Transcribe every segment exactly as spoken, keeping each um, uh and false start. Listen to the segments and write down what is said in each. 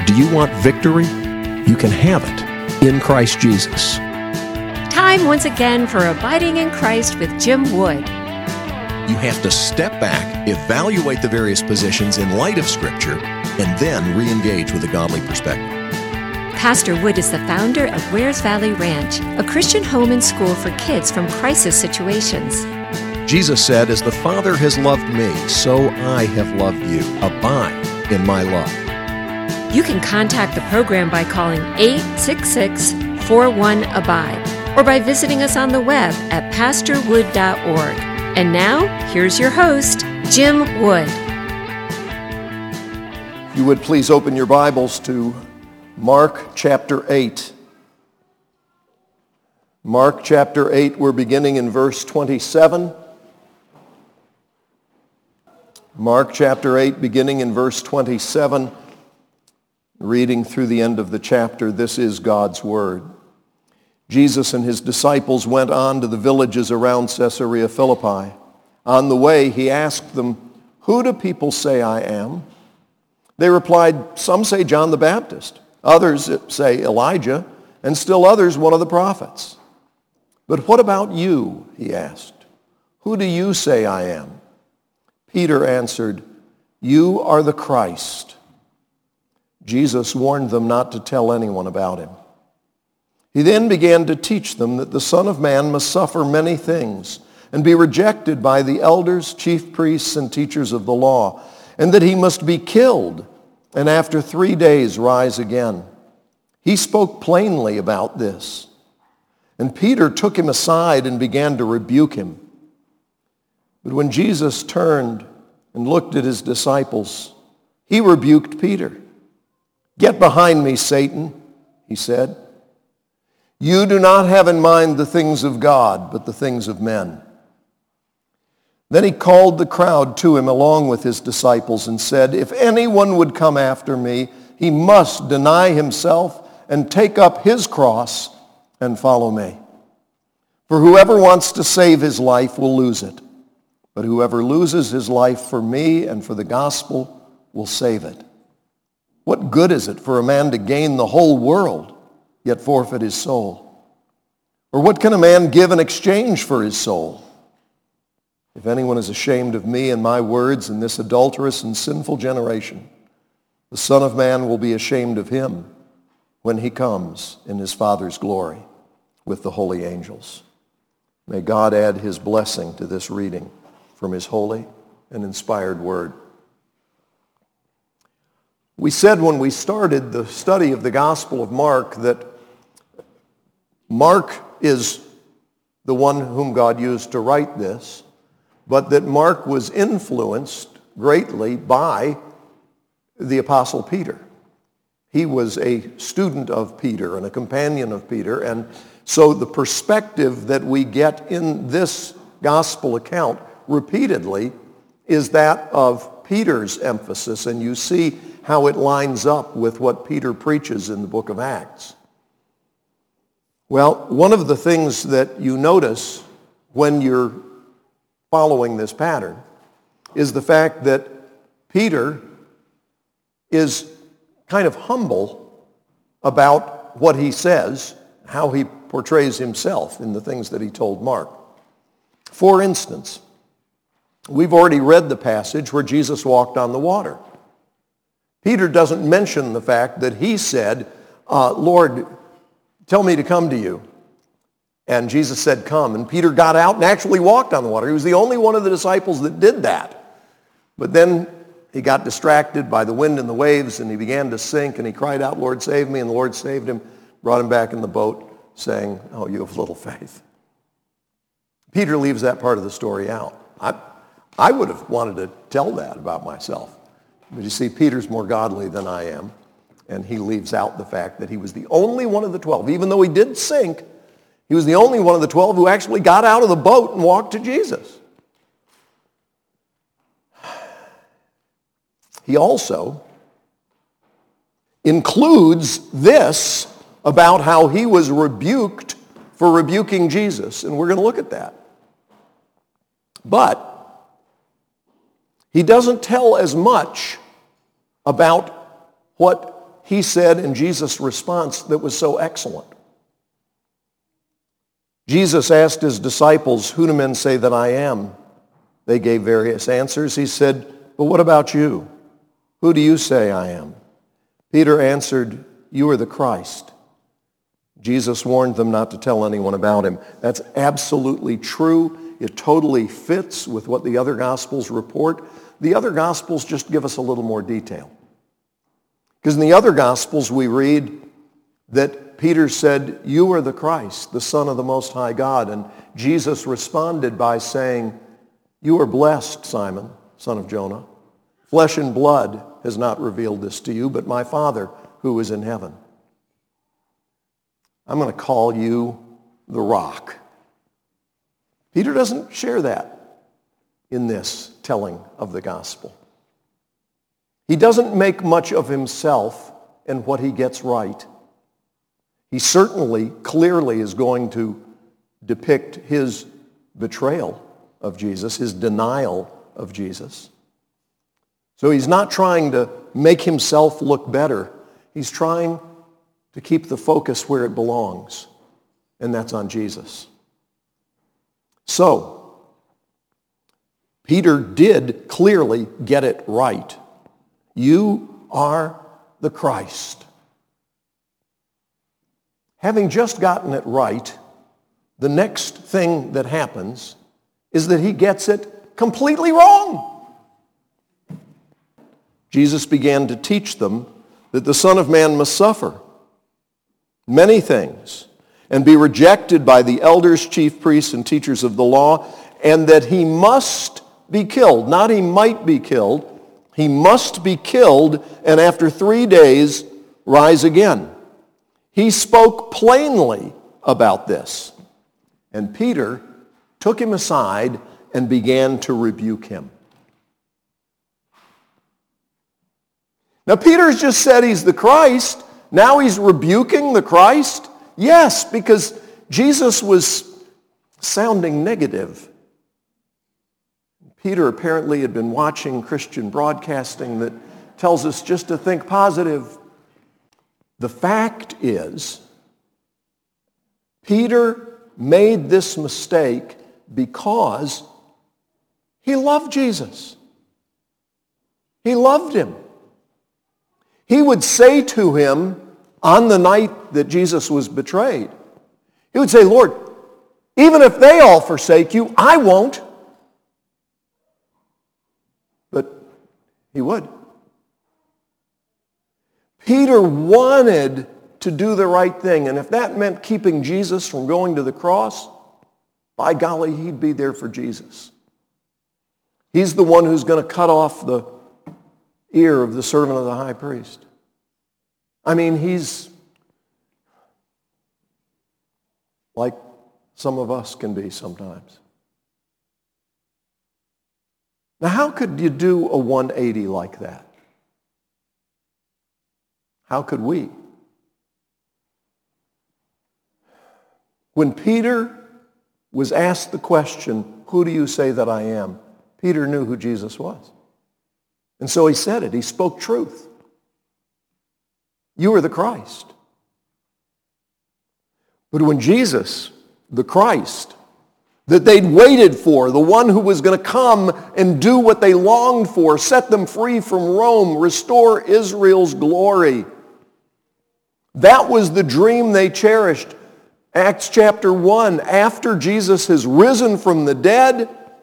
Do you want victory? You can have it in Christ Jesus. Time once again for Abiding in Christ with Jim Wood. You have to step back, evaluate the various positions in light of Scripture, and then re-engage with a godly perspective. Pastor Wood is the founder of Wares Valley Ranch, a Christian home and school for kids from crisis situations. Jesus said, "As the Father has loved me, so I have loved you. Abide in my love." You can contact the program by calling eight six six, four one, A B I D E or by visiting us on the web at pastor wood dot org. And now, here's your host, Jim Wood. If you would please open your Bibles to Mark chapter eight. Mark chapter eight, we're beginning in verse twenty-seven. Mark chapter eight, beginning in verse twenty-seven, reading through the end of the chapter. This is God's word. Jesus and his disciples went on to the villages around Caesarea Philippi. On the way, he asked them, "Who do people say I am?" They replied, "Some say John the Baptist, others say Elijah, and still others one of the prophets." "But what about you?" he asked. "Who do you say I am?" Peter answered, "You are the Christ." Jesus warned them not to tell anyone about him. He then began to teach them that the Son of Man must suffer many things and be rejected by the elders, chief priests, and teachers of the law, and that he must be killed and after three days rise again. He spoke plainly about this. And Peter took him aside and began to rebuke him. But when Jesus turned and looked at his disciples, he rebuked Peter. "Get behind me, Satan," he said. "You do not have in mind the things of God, but the things of men." Then he called the crowd to him along with his disciples and said, "If anyone would come after me, he must deny himself and take up his cross and follow me. For whoever wants to save his life will lose it, but whoever loses his life for me and for the gospel will save it. What good is it for a man to gain the whole world, yet forfeit his soul? Or what can a man give in exchange for his soul? If anyone is ashamed of me and my words in this adulterous and sinful generation, the Son of Man will be ashamed of him when he comes in his Father's glory with the holy angels." May God add his blessing to this reading from his holy and inspired word. We said when we started the study of the Gospel of Mark that Mark is the one whom God used to write this, but that Mark was influenced greatly by the Apostle Peter. He was a student of Peter and a companion of Peter, and so the perspective that we get in this gospel account repeatedly is that of Peter's emphasis, and you see how it lines up with what Peter preaches in the book of Acts. Well, one of the things that you notice when you're following this pattern is the fact that Peter is kind of humble about what he says, how he portrays himself in the things that he told Mark. For instance, we've already read the passage where Jesus walked on the water. Peter doesn't mention the fact that he said, uh, "Lord, tell me to come to you." And Jesus said, "Come." And Peter got out and actually walked on the water. He was the only one of the disciples that did that. But then he got distracted by the wind and the waves, and he began to sink, and he cried out, "Lord, save me." And the Lord saved him, brought him back in the boat, saying, "Oh, you have little faith." Peter leaves that part of the story out. I, I would have wanted to tell that about myself. But you see, Peter's more godly than I am, and he leaves out the fact that he was the only one of the twelve. Even though he did sink, he was the only one of the twelve who actually got out of the boat and walked to Jesus. He also includes this about how he was rebuked for rebuking Jesus, and we're going to look at that. But he doesn't tell as much about what he said in Jesus' response that was so excellent. Jesus asked his disciples, "Who do men say that I am?" They gave various answers. He said, "But what about you? Who do you say I am?" Peter answered, "You are the Christ." Jesus warned them not to tell anyone about him. That's absolutely true. It totally fits with what the other Gospels report. The other Gospels just give us a little more detail. Because in the other Gospels we read that Peter said, "You are the Christ, the Son of the Most High God." And Jesus responded by saying, "You are blessed, Simon, son of Jonah. Flesh and blood has not revealed this to you, but my Father who is in heaven. I'm going to call you the Rock." Peter doesn't share that in this telling of the gospel. He doesn't make much of himself and what he gets right. He certainly, clearly is going to depict his betrayal of Jesus, his denial of Jesus. So he's not trying to make himself look better. He's trying to keep the focus where it belongs, and that's on Jesus. So, Peter did clearly get it right. You are the Christ. Having just gotten it right, the next thing that happens is that he gets it completely wrong. Jesus began to teach them that the Son of Man must suffer many things and be rejected by the elders, chief priests, and teachers of the law, and that he must be killed. Not he might be killed. He must be killed, and after three days rise again. He spoke plainly about this. And Peter took him aside and began to rebuke him. Now, Peter's just said he's the Christ. Now he's rebuking the Christ? Yes, because Jesus was sounding negative. Peter apparently had been watching Christian broadcasting that tells us just to think positive. The fact is, Peter made this mistake because he loved Jesus. He loved him. He would say to him on the night that Jesus was betrayed, he would say, "Lord, even if they all forsake you, I won't." But he would. Peter wanted to do the right thing, and if that meant keeping Jesus from going to the cross, by golly, he'd be there for Jesus. He's the one who's going to cut off the ear of the servant of the high priest. I mean, he's like some of us can be sometimes. Now, how could you do a one eighty like that? How could we? When Peter was asked the question, "Who do you say that I am?" Peter knew who Jesus was. And so he said it. He spoke truth. You are the Christ. But when Jesus, the Christ, that they'd waited for, the one who was going to come and do what they longed for, set them free from Rome, restore Israel's glory, that was the dream they cherished. Acts chapter one, after Jesus has risen from the dead,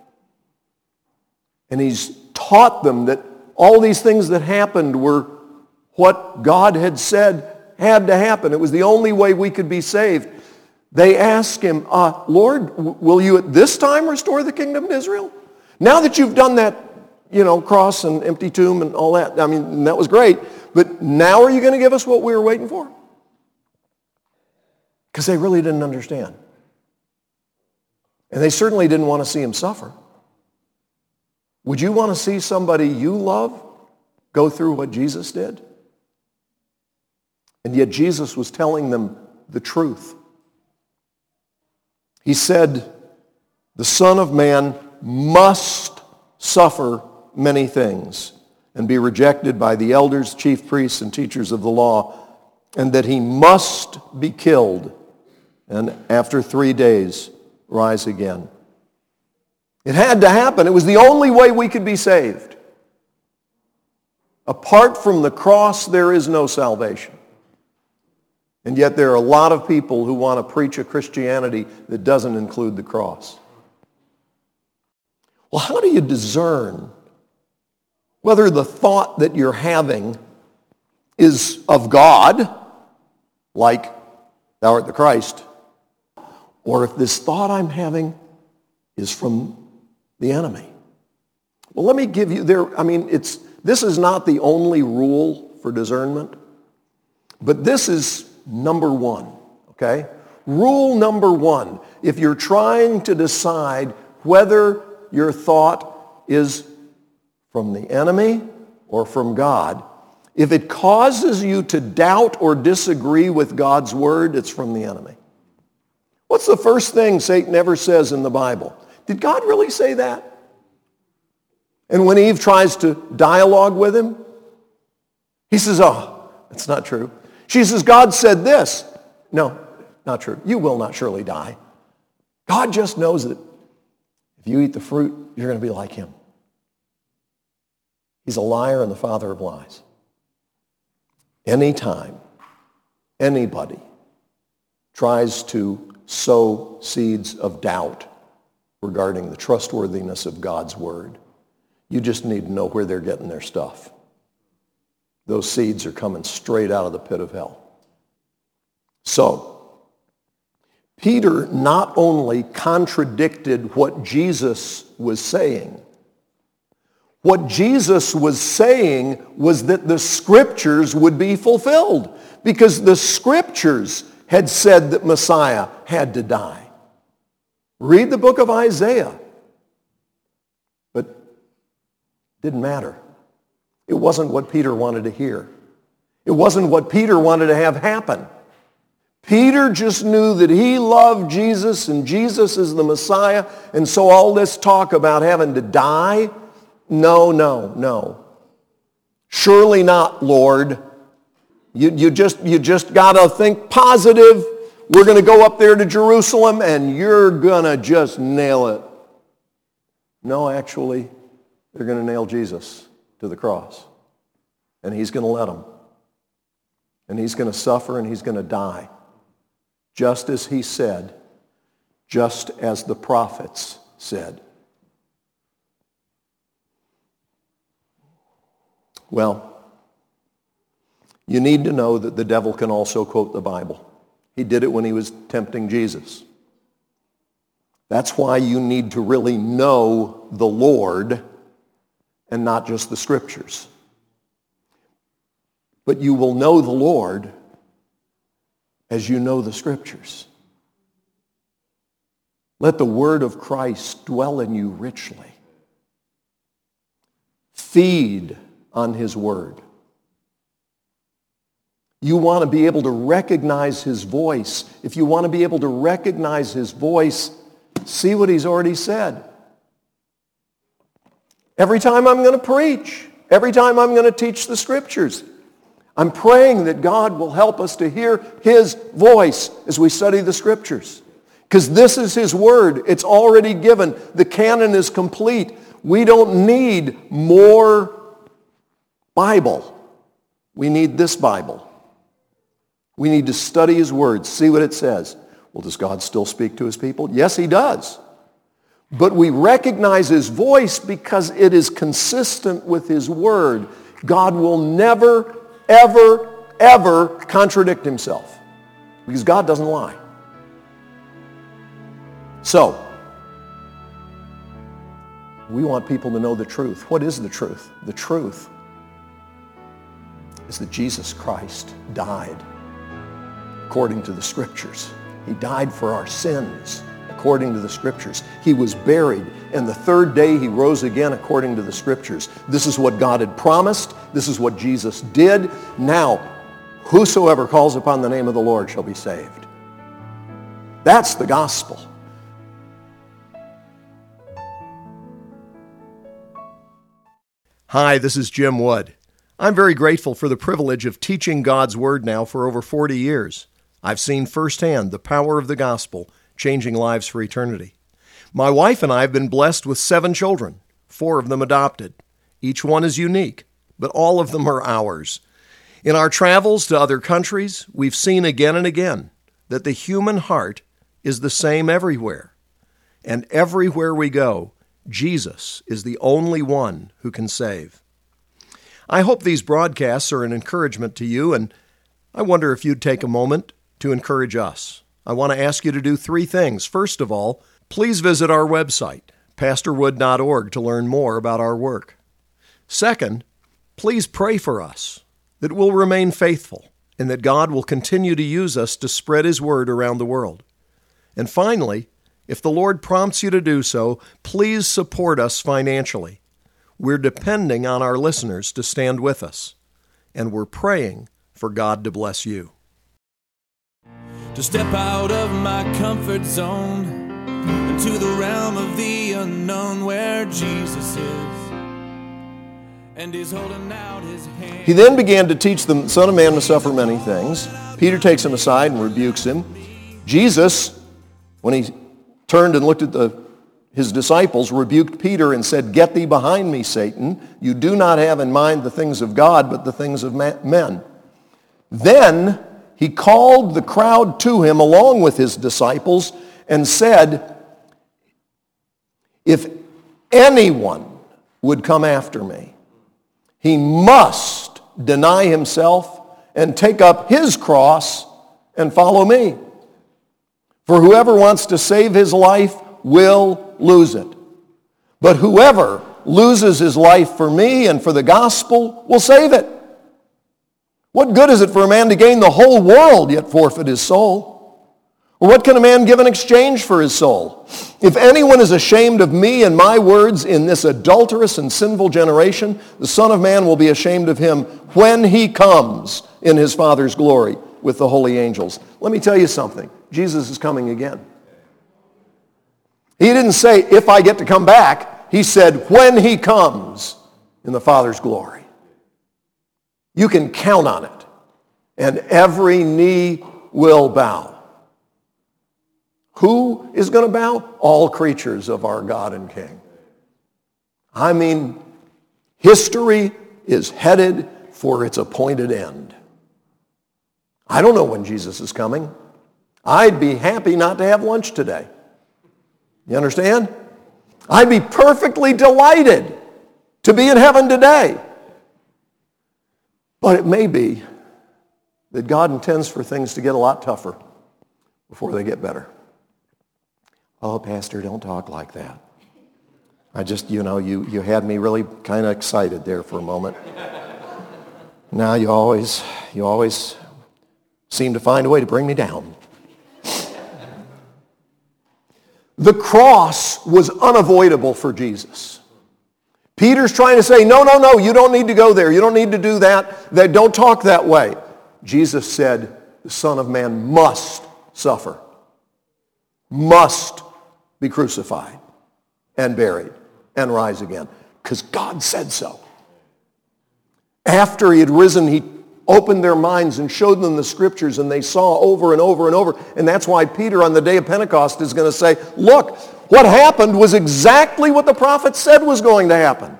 and he's taught them that all these things that happened were what God had said had to happen. It was the only way we could be saved. They asked him, uh, "Lord, will you at this time restore the kingdom to Israel? Now that you've done that, you know, cross and empty tomb and all that, I mean, that was great, but now are you going to give us what we were waiting for?" Because they really didn't understand. And they certainly didn't want to see him suffer. Would you want to see somebody you love go through what Jesus did? And yet Jesus was telling them the truth. He said, the Son of Man must suffer many things and be rejected by the elders, chief priests, and teachers of the law, and that he must be killed, and after three days rise again. It had to happen. It was the only way we could be saved. Apart from the cross, there is no salvation. And yet there are a lot of people who want to preach a Christianity that doesn't include the cross. Well, how do you discern whether the thought that you're having is of God, like thou art the Christ, or if this thought I'm having is from the enemy? Well, let me give you there, I mean, it's this is not the only rule for discernment, but this is number one, okay? Rule number one, if you're trying to decide whether your thought is from the enemy or from God, if it causes you to doubt or disagree with God's word, it's from the enemy. What's the first thing Satan ever says in the Bible? Did God really say that? And when Eve tries to dialogue with him, he says, oh, that's not true. She says, God said this. No, not true. You will not surely die. God just knows that if you eat the fruit, you're going to be like him. He's a liar and the father of lies. Anytime anybody tries to sow seeds of doubt regarding the trustworthiness of God's word, you just need to know where they're getting their stuff. Those seeds are coming straight out of the pit of hell. So, Peter not only contradicted what Jesus was saying, what Jesus was saying was that the scriptures would be fulfilled, because the scriptures had said that Messiah had to die. Read the book of Isaiah. But it didn't matter. It wasn't what Peter wanted to hear. It wasn't what Peter wanted to have happen. Peter just knew that he loved Jesus and Jesus is the Messiah, and so all this talk about having to die, no, no, no. Surely not, Lord. You, you just, you just got to think positive. We're going to go up there to Jerusalem and you're going to just nail it. No, actually, they're going to nail Jesus to the cross. And he's going to let them. And he's going to suffer and he's going to die. Just as he said, just as the prophets said. Well, you need to know that the devil can also quote the Bible. He did it when he was tempting Jesus. That's why you need to really know the Lord and not just the scriptures. But you will know the Lord as you know the scriptures. Let the word of Christ dwell in you richly. Feed on his word. You want to be able to recognize his voice. If you want to be able to recognize his voice, see what he's already said. Every time I'm going to preach, every time I'm going to teach the scriptures, I'm praying that God will help us to hear his voice as we study the scriptures. Because this is his word. It's already given. The canon is complete. We don't need more Bible. We need this Bible. We need to study his word, see what it says. Well, does God still speak to his people? Yes, he does. But we recognize his voice because it is consistent with his word. God will never, ever, ever contradict himself because God doesn't lie. So, we want people to know the truth. What is the truth? The truth is that Jesus Christ died according to the scriptures. He died for our sins according to the scriptures. He was buried, and the third day he rose again according to the scriptures. This is what God had promised. This is what Jesus did. Now, whosoever calls upon the name of the Lord shall be saved. That's the gospel. Hi, this is Jim Wood. I'm very grateful for the privilege of teaching God's Word now for over forty years. I've seen firsthand the power of the gospel changing lives for eternity. My wife and I have been blessed with seven children, four of them adopted. Each one is unique, but all of them are ours. In our travels to other countries, we've seen again and again that the human heart is the same everywhere. And everywhere we go, Jesus is the only one who can save. I hope these broadcasts are an encouragement to you, and I wonder if you'd take a moment to encourage us. I want to ask you to do three things. First of all, please visit our website, pastor wood dot org, to learn more about our work. Second, please pray for us, that we'll remain faithful, and that God will continue to use us to spread His word around the world. And finally, if the Lord prompts you to do so, please support us financially. We're depending on our listeners to stand with us, and we're praying for God to bless you. To step out of my comfort zone into the realm of the unknown where Jesus is, and He's holding out His hand. He then began to teach the Son of Man must suffer many things. Peter takes him aside and rebukes him. Jesus, when he turned and looked at the, his disciples, rebuked Peter and said, "Get thee behind me, Satan. You do not have in mind the things of God, but the things of men." Then he called the crowd to him along with his disciples and said, "If anyone would come after me, he must deny himself and take up his cross and follow me. For whoever wants to save his life will lose it. But whoever loses his life for me and for the gospel will save it. What good is it for a man to gain the whole world yet forfeit his soul? Or what can a man give in exchange for his soul? If anyone is ashamed of me and my words in this adulterous and sinful generation, the Son of Man will be ashamed of him when he comes in his Father's glory with the holy angels." Let me tell you something. Jesus is coming again. He didn't say, "if I get to come back." He said, "when he comes in the Father's glory." You can count on it. And every knee will bow. Who is going to bow? All creatures of our God and King. I mean, history is headed for its appointed end. I don't know when Jesus is coming. I'd be happy not to have lunch today. You understand? I'd be perfectly delighted to be in heaven today. But it may be that God intends for things to get a lot tougher before they get better. Oh, Pastor, don't talk like that. I just, you know, you, you had me really kind of excited there for a moment. Now you always, you always seem to find a way to bring me down. The cross was unavoidable for Jesus. Peter's trying to say, no, no, no, you don't need to go there. You don't need to do that. That don't talk that way. Jesus said, the Son of Man must suffer, must be crucified and buried and rise again, because God said so. After he had risen, he opened their minds and showed them the scriptures, and they saw over and over and over. And that's why Peter on the day of Pentecost is going to say, look, what happened was exactly what the prophet said was going to happen.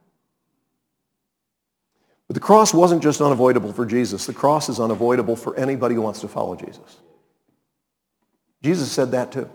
But the cross wasn't just unavoidable for Jesus. The cross is unavoidable for anybody who wants to follow Jesus. Jesus said that too.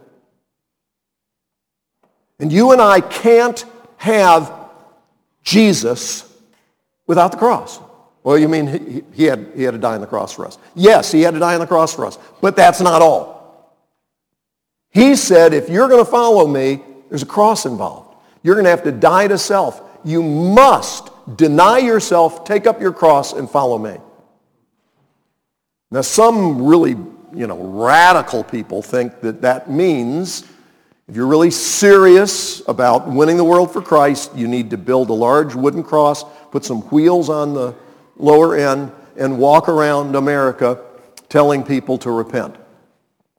And you and I can't have Jesus without the cross. Well, you mean he, he, had, he had to die on the cross for us? Yes, he had to die on the cross for us. But that's not all. He said, if you're going to follow me, there's a cross involved. You're going to have to die to self. You must deny yourself, take up your cross, and follow me. Now, some really, you know, radical people think that that means if you're really serious about winning the world for Christ, you need to build a large wooden cross, put some wheels on the lower end, and walk around America telling people to repent.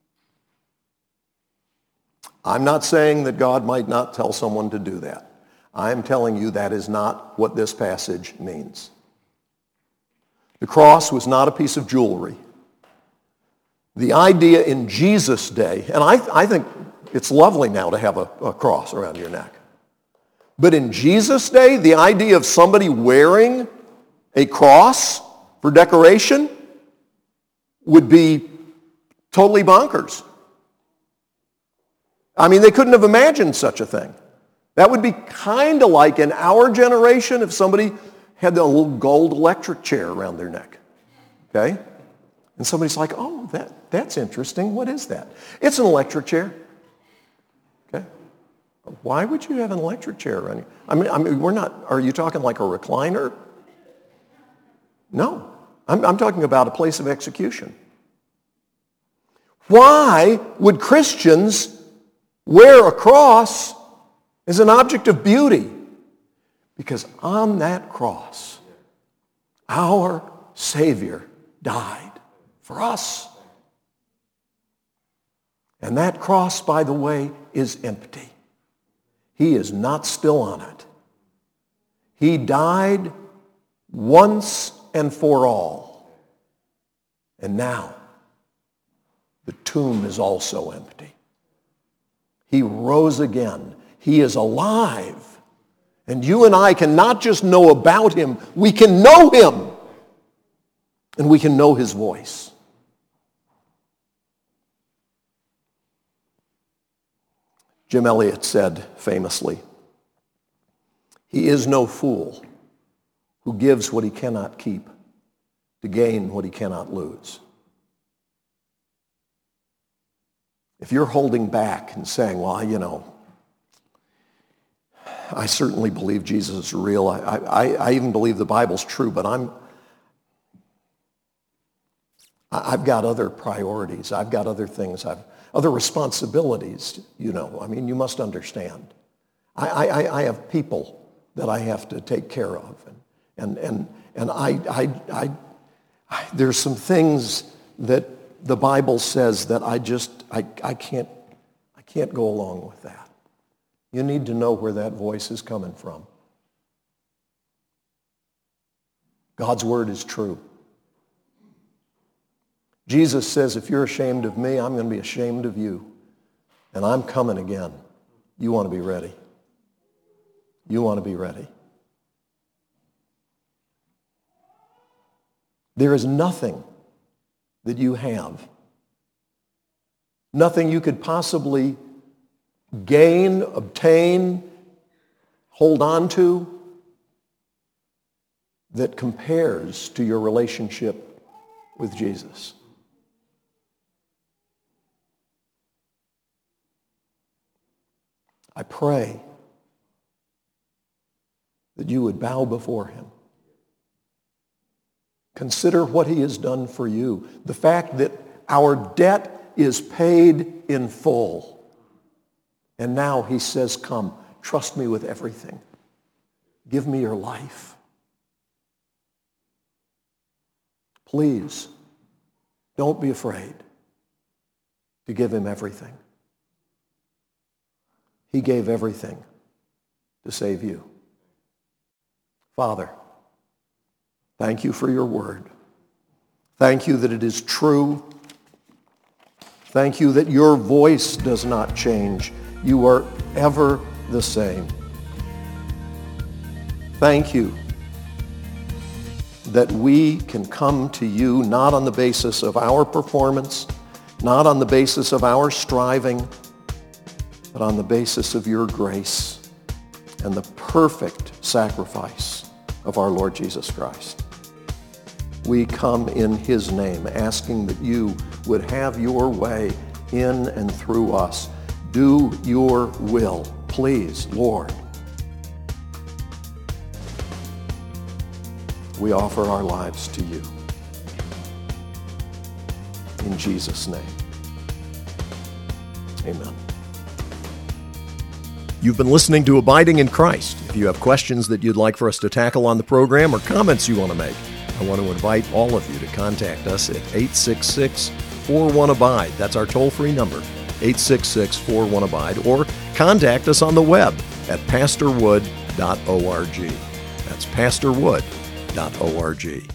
I'm not saying that God might not tell someone to do that. I'm telling you that is not what this passage means. The cross was not a piece of jewelry. The idea in Jesus' day, and I, I think it's lovely now to have a, a cross around your neck. But in Jesus' day, the idea of somebody wearing a cross for decoration would be totally bonkers. I mean, they couldn't have imagined such a thing. That would be kind of like in our generation if somebody had a little gold electric chair around their neck. Okay? And somebody's like, oh, that, that's interesting. What is that? It's an electric chair. Okay? Why would you have an electric chair around you? I mean, I mean, we're not, are you talking like a recliner? No. I'm, I'm talking about a place of execution. Why would Christians wear a cross as an object of beauty? Because on that cross, our Savior died for us. And that cross, by the way, is empty. He is not still on it. He died once and for all. And now, the tomb is also empty. He rose again. He is alive. And you and I can not just know about him, we can know him. And we can know his voice. Jim Elliot said famously, he is no fool who gives what he cannot keep to gain what he cannot lose. If you're holding back and saying, well, you know, I certainly believe Jesus is real. I, I, I even believe the Bible's true, but I'm, I've got other priorities. I've got other things. I've other responsibilities, you know. I mean, you must understand. I, I, I have people that I have to take care of. And, and, and, and I, I, I, I, there's some things that the Bible says that I just, I, I can't, I can't go along with that. You need to know where that voice is coming from. God's word is true. Jesus says, if you're ashamed of me, I'm going to be ashamed of you. And I'm coming again. You want to be ready. You want to be ready. There is nothing that you have, nothing you could possibly gain, obtain, hold on to that compares to your relationship with Jesus. I pray that you would bow before him. Consider what he has done for you. The fact that our debt is paid in full. And now he says, come, trust me with everything. Give me your life. Please, don't be afraid to give him everything. He gave everything to save you. Father, thank you for your word. Thank you that it is true. Thank you that your voice does not change. You are ever the same. Thank you that we can come to you not on the basis of our performance, not on the basis of our striving, but on the basis of your grace and the perfect sacrifice of our Lord Jesus Christ. We come in his name, asking that you would have your way in and through us. Do your will, please, Lord. We offer our lives to you. In Jesus' name, amen. You've been listening to Abiding in Christ. If you have questions that you'd like for us to tackle on the program or comments you want to make, I want to invite all of you to contact us at eight six six, four one, ABIDE. That's our toll-free number, eight six six, four one, ABIDE. Or contact us on the web at pastor wood dot org. That's pastor wood dot org.